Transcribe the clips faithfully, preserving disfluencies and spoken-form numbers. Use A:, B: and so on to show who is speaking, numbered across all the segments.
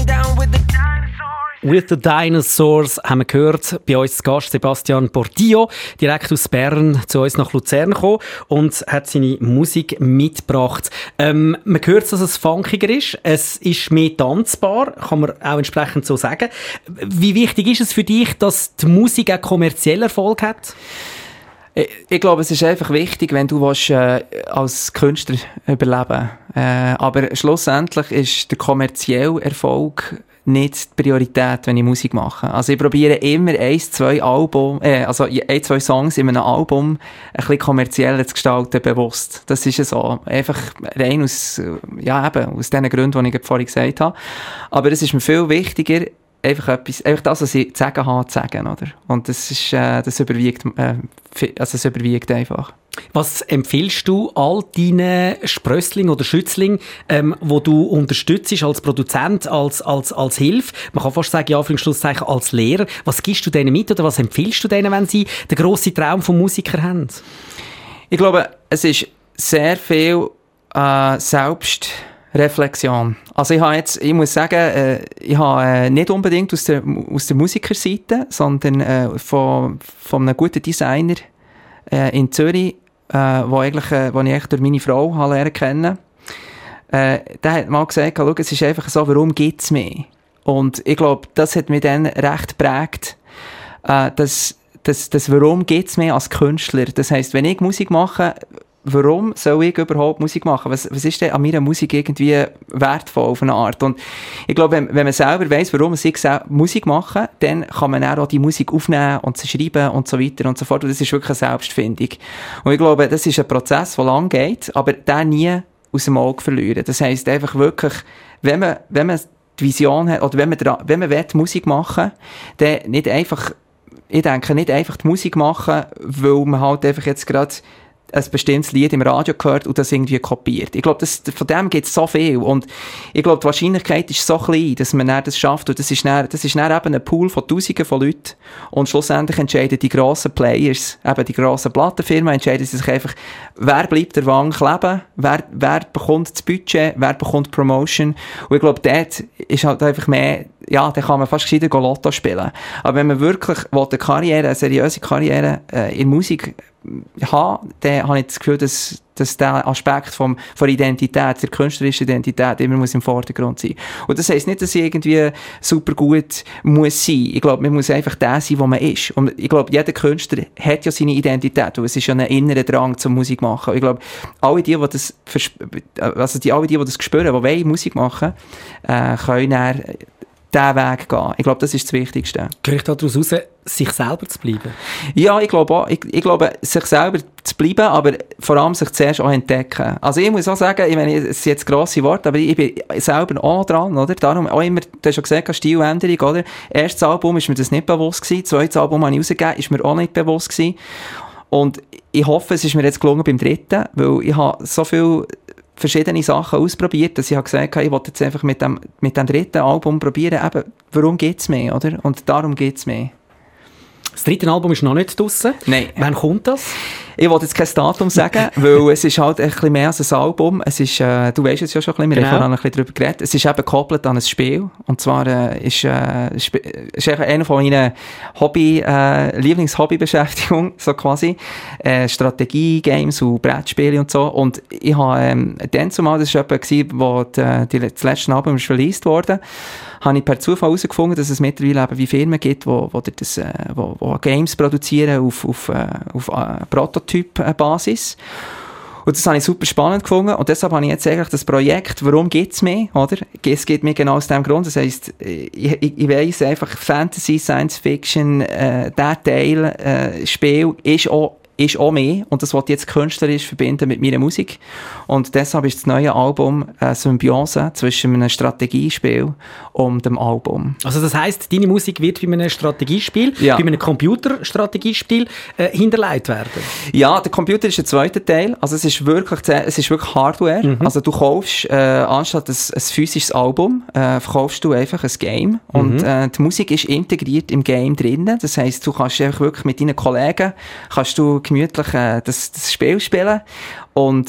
A: down with the dinosaurs.
B: With the Dinosaurs haben wir gehört, bei uns Gast Sebastian Portillo, direkt aus Bern zu uns nach Luzern gekommen und hat seine Musik mitgebracht. Ähm, man hört, dass es funkiger ist, es ist mehr tanzbar, kann man auch entsprechend so sagen. Wie wichtig ist es für dich, dass die Musik auch kommerziellen Erfolg hat?
C: Ich, ich glaube, es ist einfach wichtig, wenn du willst, äh, als Künstler überleben willst. Äh, aber schlussendlich ist der kommerzielle Erfolg nicht die Priorität, wenn ich Musik mache. Also ich probiere immer ein, zwei Album, äh, also ein, zwei Songs in einem Album ein bisschen kommerzieller zu gestalten, bewusst. Das ist ja so. Einfach rein aus, ja eben, aus den Gründen, die ich vorhin gesagt habe. Aber es ist mir viel wichtiger, einfach etwas, einfach das, was ich zu sagen habe, zu sagen, oder? Und das ist, äh, das überwiegt, äh, also es überwiegt einfach.
B: Was empfiehlst du all deinen Sprösslingen oder Schützlingen, ähm, wo du unterstützt als Produzent, als, als, als Hilfe? Man kann fast sagen, ja, für den Schlusszeichen als Lehrer. Was gibst du denen mit oder was empfiehlst du denen, wenn sie den grossen Traum vom Musiker haben?
C: Ich glaube, es ist sehr viel äh, Selbstreflexion. Also ich habe jetzt, ich muss sagen, äh, ich habe äh, nicht unbedingt aus der, aus der Musikerseite, sondern äh, von, von einem guten Designer äh, in Zürich, äh, wo, eigentlich, äh, wo ich eigentlich durch meine Frau habe lernen kennen. Äh, der hat mal gesagt, schau, es ist einfach so, warum gibt es mehr? Und ich glaube, das hat mich dann recht geprägt, äh, dass, dass, dass warum gibt es mehr als Künstler? Das heisst, wenn ich Musik mache, warum soll ich überhaupt Musik machen? Was, was ist denn an meiner Musik irgendwie wertvoll auf eine Art? Und ich glaube, wenn, wenn man selber weiss, warum man sich Musik machen, dann kann man auch die Musik aufnehmen und sie schreiben und so weiter und so fort. Und das ist wirklich eine Selbstfindung. Und ich glaube, das ist ein Prozess, der lang geht, aber den nie aus dem Auge verlieren. Das heisst einfach wirklich, wenn man, wenn man die Vision hat, oder wenn man, wenn man will, Musik machen will, dann nicht einfach, ich denke, nicht einfach die Musik machen, weil man halt einfach jetzt gerade ein bestimmtes Lied im Radio gehört und das irgendwie kopiert. Ich glaube, das, von dem gibt es so viel. Und ich glaube, die Wahrscheinlichkeit ist so klein, dass man dann das schafft. Und das ist dann, das ist dann eben ein Pool von Tausenden von Leuten. Und schlussendlich entscheiden die grossen Players, eben die grossen Plattenfirmen, entscheiden sich einfach, wer bleibt der Wang kleben, wer, wer bekommt das Budget, wer bekommt Promotion. Und ich glaube, dort ist halt einfach mehr, ja, da kann man fast gescheiter Lotto spielen. Aber wenn man wirklich eine Karriere, eine seriöse Karriere äh, in Musik haben, dann habe ich das Gefühl, dass, dass der Aspekt vom, von Identität, der künstlerischen Identität immer muss im Vordergrund sein. Und das heisst nicht, dass ich irgendwie super gut muss sein. Ich glaube, man muss einfach der sein, wo man ist. Und ich glaube, jeder Künstler hat ja seine Identität. Und es ist ja ein innerer Drang zum Musik machen. Und ich glaube, alle die, die das, also die, alle die, die das spüren, die wollen Musik machen, äh, können dann diesen Weg gehen. Ich glaube, das ist das Wichtigste.
B: Höre ich daraus raus, sich selber zu bleiben?
C: Ja, ich glaube auch. Ich, ich glaube, sich selber zu bleiben, aber vor allem sich zuerst auch entdecken. Also ich muss auch sagen, ich meine, es sind jetzt grosse Worte, aber ich bin selber auch dran, oder? Darum auch immer, du hast schon gesagt, Stiländerung, oder? Erstes Album ist mir das nicht bewusst gewesen, zweites Album habe ich rausgegeben, ist mir auch nicht bewusst gewesen. Und ich hoffe, es ist mir jetzt gelungen beim dritten, weil ich habe so viel verschiedene Sachen ausprobiert, dass ich habe gesagt habe, ich wollte jetzt einfach mit dem, mit dem dritten Album probieren, eben, warum geht es mehr, oder? Und darum geht es mehr.
B: Das dritte Album ist noch nicht draussen.
C: Nein.
B: Wann kommt das?
C: Ich wollte jetzt kein Datum sagen, weil es ist halt ein bisschen mehr als ein Album. Es ist, äh, du weisst es ja schon ein bisschen, wir genau. haben vorhin ein bisschen darüber geredet. Es ist eben gekoppelt an ein Spiel. Und zwar äh, ist, äh, ist eine von meinen Hobby, äh, Lieblings-Hobby-Beschäftigungen, so quasi. Äh, Strategie, Games und Brettspiele und so. Und ich habe ähm, dann zumal, das war jemand, wo die, die, das letzte Album ist released worden, habe ich per Zufall herausgefunden, dass es mittlerweile eben wie Firmen gibt, wo, wo, das, äh, wo, wo Games produzieren auf, auf, äh, auf äh, Prototyp-Basis. Und das habe ich super spannend gefunden. Und deshalb habe ich jetzt eigentlich das Projekt, warum gibt es mehr, oder? Es geht mir genau aus dem Grund. Das heisst, ich, ich, ich weiss einfach, Fantasy, Science Fiction, äh, der Teil, äh, Spiel ist auch ist auch mehr, und das wollte ich jetzt künstlerisch verbinden mit meiner Musik. Und deshalb ist das neue Album eine Symbiose zwischen einem Strategiespiel und dem Album. Also
B: das heisst, deine Musik wird bei einem Strategiespiel, ja. bei einem Computerstrategiespiel äh, hinterlegt werden?
C: Ja, der Computer ist der zweite Teil. Also es ist wirklich, es ist wirklich Hardware. Mhm. Also du kaufst, äh, anstatt ein, ein physisches Album, äh, verkaufst du einfach ein Game. Mhm. Und äh, die Musik ist integriert im Game drinnen. Das heisst, du kannst einfach wirklich mit deinen Kollegen kannst du gemütlich äh, das, das Spiel spielen. Und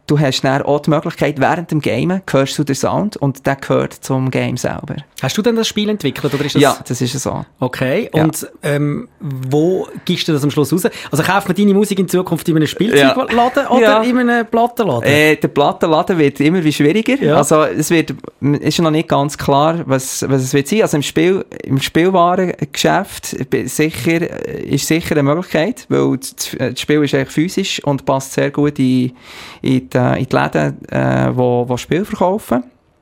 C: du hast dann auch die Möglichkeit, während dem Gamen hörst du den Sound und der gehört zum Game selber.
B: Hast du denn das Spiel entwickelt? Oder ist das
C: ja, das ist so.
B: Okay,
C: ja.
B: und ähm, wo gibst du das am Schluss raus? Also kauft man deine Musik in Zukunft in einem Spielzeugladen ja. oder
C: ja.
B: in einem Plattenladen?
C: Äh, der Plattenladen wird immer wie schwieriger.
B: Ja.
C: Also es wird, ist noch nicht ganz klar, was, was es wird sein. Also im, Spiel, im Spielwarengeschäft sicher, ist sicher eine Möglichkeit, weil das Spiel ist eigentlich physisch und passt sehr gut in, in, die, in die Läden, äh, wo, wo Spiele verkaufen.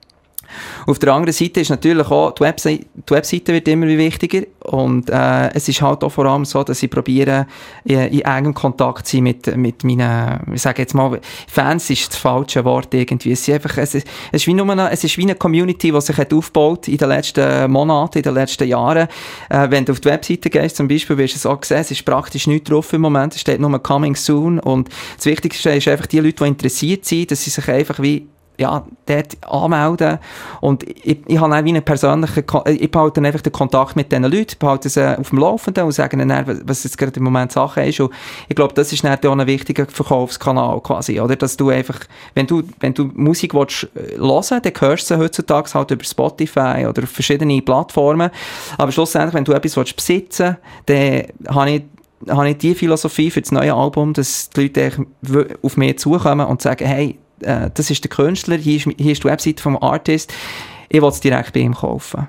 C: Auf der anderen Seite ist natürlich auch, die Webseite, die Webseite wird immer wichtiger und äh, es ist halt auch vor allem so, dass ich probiere, in, in engem Kontakt zu sein mit, mit meinen, ich sage jetzt mal, Fans ist das falsche Wort irgendwie. Es ist einfach, es ist, es ist wie nur eine, es ist wie eine Community, die sich hat aufgebaut in den letzten Monaten, in den letzten Jahren. Äh, wenn du auf die Webseite gehst zum Beispiel, wirst du es auch sehen, es ist praktisch nichts drauf im Moment, es steht nur «Coming soon» und das Wichtigste ist einfach die Leute, die interessiert sind, dass sie sich einfach wie ja, dort anmelden. Und ich, ich habe dann wie einen persönlichen, ich behalte dann einfach den Kontakt mit diesen Leuten, behalte sie auf dem Laufenden und sage ihnen dann, was jetzt gerade im Moment Sache ist. Und ich glaube, das ist dann auch ein wichtiger Verkaufskanal quasi, oder? Dass du einfach, wenn du, wenn du Musik willst hören, dann hörst du sie heutzutage halt über Spotify oder auf verschiedene Plattformen. Aber schlussendlich, wenn du etwas willst besitzen, dann habe ich habe ich die Philosophie für das neue Album, dass die Leute auf mich zukommen und sagen, hey, das ist der Künstler, hier ist, hier ist die Webseite vom Artist, ich will es direkt bei ihm kaufen.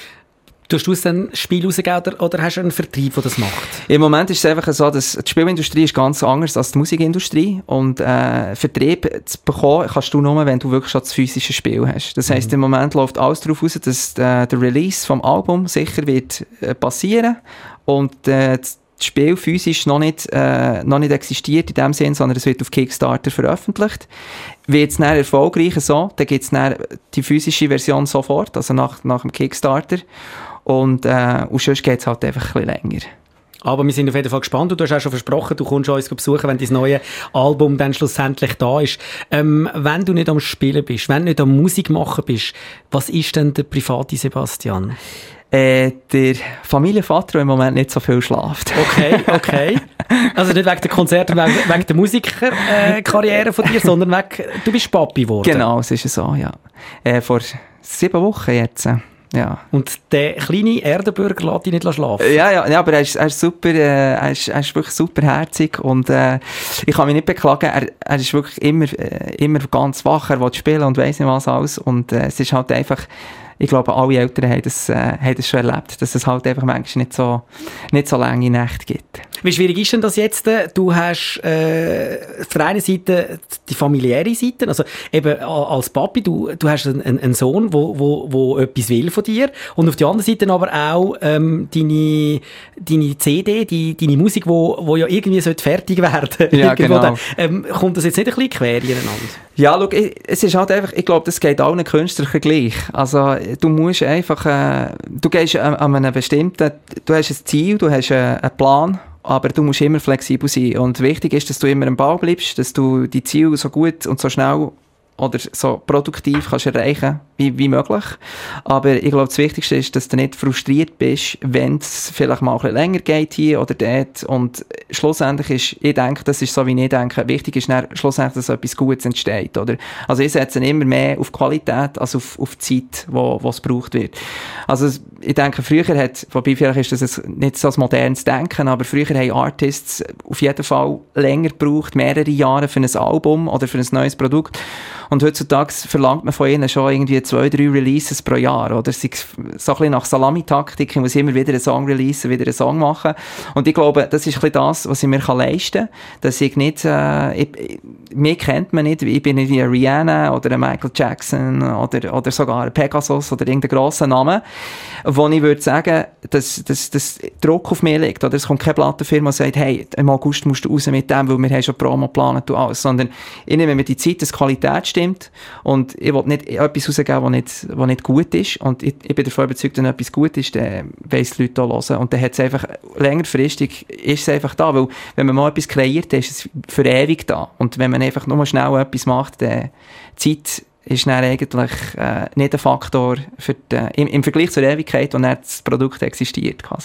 B: Tust du es dann Spiel rausgeben oder, oder hast du einen Vertrieb, der das macht? Im
C: Moment ist es einfach so, dass die Spielindustrie ist ganz anders als die Musikindustrie und äh, Vertrieb zu bekommen kannst du nur, wenn du wirklich schon das physische Spiel hast. Das heisst, mhm. im Moment läuft alles darauf aus, dass äh, der Release vom Album sicher wird äh, passieren und äh, das Spiel physisch noch nicht, äh, noch nicht existiert in dem Sinn, sondern es wird auf Kickstarter veröffentlicht. Wird es dann erfolgreich so, dann gibt es dann die physische Version sofort, also nach, nach dem Kickstarter. Und, äh, und sonst geht es halt einfach ein bisschen länger.
B: Aber wir sind auf jeden Fall gespannt. Du hast auch schon versprochen, du kommst uns besuchen, wenn dein neue Album dann schlussendlich da ist. Ähm, wenn du nicht am Spielen bist, wenn du nicht am Musik machen bist, was ist denn der private Sebastian?
C: Äh, der Familienvater, der im Moment nicht so viel schläft.
B: Okay, okay. Also nicht wegen der Konzerte, wegen, wegen der Musikerkarriere äh, von dir, sondern wegen, du bist Papi geworden.
C: Genau, es ist so, ja. Äh, vor sieben Wochen jetzt. Ja.
B: Und der kleine Erdenbürger lässt dich nicht schlafen?
C: Ja, ja, ja, aber er ist, er ist super, äh, er, ist, er ist wirklich superherzig und äh, ich kann mich nicht beklagen, er, er ist wirklich immer, äh, immer ganz wach, er will spielen und weiss nicht was alles und äh, es ist halt einfach, ich glaube, alle Eltern haben das, äh, haben das schon erlebt, dass es halt einfach manchmal nicht so, nicht so lange Nächte gibt.
B: Wie schwierig ist denn das jetzt? Du hast äh, auf der einen Seite die familiäre Seite, also eben als Papi, du, du hast einen, einen Sohn, der wo, wo, wo etwas will von dir und auf der anderen Seite aber auch ähm, deine, deine C D, die, deine Musik, die wo, wo ja irgendwie fertig werden sollte.
C: Ja, genau.
B: Ähm, kommt das jetzt nicht ein bisschen quer ineinander?
C: Ja, schau, es ist halt einfach, ich glaube, das geht allen Künstlern gleich. Also, du musst einfach, äh, du gehst an, an einem bestimmten, du hast ein Ziel, du hast einen, einen Plan, aber du musst immer flexibel sein. Und wichtig ist, dass du immer am Ball bleibst, dass du die Ziele so gut und so schnell oder so produktiv kannst erreichen wie, wie möglich. Aber ich glaube, das Wichtigste ist, dass du nicht frustriert bist, wenn es vielleicht mal ein bisschen länger geht hier oder dort. Und schlussendlich ist, ich denke, das ist so, wie ich denke, wichtig ist dann schlussendlich, dass etwas Gutes entsteht. Oder? Also ich setze immer mehr auf Qualität als auf, auf die Zeit, wo, wo es gebraucht wird. Also ich denke, früher hat, wobei vielleicht ist das nicht so ein modernes Denken, aber früher haben Artists auf jeden Fall länger gebraucht, mehrere Jahre für ein Album oder für ein neues Produkt. Und heutzutage verlangt man von ihnen schon irgendwie zwei, drei Releases pro Jahr, oder? So ein bisschen nach Salamitaktik, ich muss immer wieder einen Song releasen, wieder einen Song machen. Und ich glaube, das ist ein bisschen das, was ich mir leisten kann, dass ich nicht, äh, ich, mich kennt man nicht, ich bin nicht wie eine Rihanna oder ein Michael Jackson oder, oder sogar ein Pegasus oder irgendein grosser Name, wo ich würde sagen, dass, dass, dass Druck auf mich liegt, oder? Es kommt keine Plattenfirma und sagt, hey, im August musst du raus mit dem, weil wir haben schon Promo geplant und alles, sondern ich nehme mir die Zeit, dass die Qualität stimmt und ich will nicht etwas rausgeben, was nicht, was nicht gut ist und ich, ich bin davon überzeugt, wenn etwas gut ist, dann weiss die Leute auch hören und dann hat es einfach, längerfristig ist es einfach da, weil wenn man mal etwas kreiert, dann ist es für ewig da und wenn man einfach nur schnell etwas macht, dann Zeit ist dann eigentlich äh, nicht ein Faktor für die, im, im Vergleich zur Ewigkeit, wo dann das Produkt existiert quasi.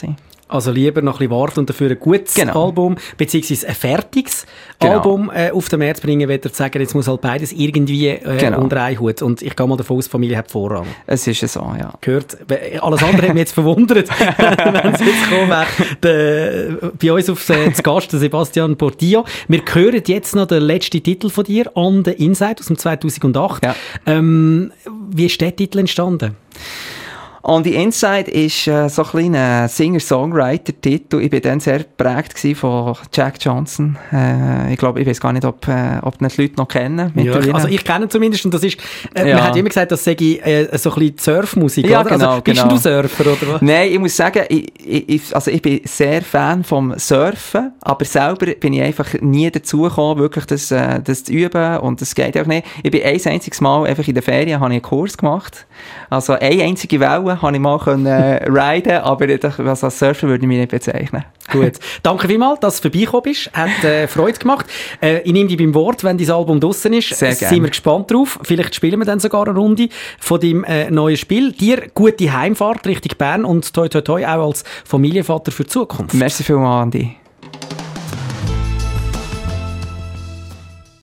B: Also lieber noch ein bisschen warten und dafür ein gutes
C: Genau.
B: Album, beziehungsweise ein fertiges
C: Genau.
B: Album äh, auf den März bringen, wenn ihr sagen, jetzt muss halt beides irgendwie äh,
C: Genau.
B: unter einen Hut. Und ich gehe mal davon aus, die Familie hat Vorrang.
C: Es ist so, ja.
B: Gehört. Alles andere hat mich jetzt verwundert, wenn es jetzt gekommen wäre. Der, bei uns auf äh, zu Gast, der Sebastian Portillo. Wir hören jetzt noch den letzten Titel von dir, On the Inside, aus dem zweitausendacht.
C: Ja.
B: Ähm, wie ist der Titel entstanden?
C: On the Inside ist äh, so ein kleiner Singer-Songwriter-Titel. Ich war dann sehr geprägt von Jack Johnson. Äh, ich glaube, ich weiß gar nicht, ob, äh, ob die Leute noch kennen.
B: Ja, also ich kenne ihn zumindest und das ist, äh,
C: Ja.
B: man hat immer gesagt, das sei äh, so ein bisschen Surfmusik,
C: Ja,
B: oder?
C: genau,
B: also, bist
C: genau.
B: du Surfer, oder was?
C: Nein, ich muss sagen, ich, ich, also ich bin sehr Fan vom Surfen, aber selber bin ich einfach nie dazu gekommen, wirklich das, äh, das zu üben und das geht auch nicht. Ich bin ein einziges Mal einfach in der Ferien habe ich einen Kurs gemacht. Also eine einzige Welle habe ich mal können, äh, riden, aber das, also als Surfer würde ich mich nicht bezeichnen.
B: Gut. Danke vielmals, dass du vorbeigekommen bist. Hat äh, Freude gemacht. Äh, ich nehme dich beim Wort, wenn dein Album draussen ist.
C: Sehr
B: Sind
C: gerne.
B: wir gespannt drauf. Vielleicht spielen wir dann sogar eine Runde von deinem äh, neuen Spiel. Dir gute Heimfahrt Richtung Bern und toi toi toi auch als Familienvater für die Zukunft.
C: Merci vielmals, Andi.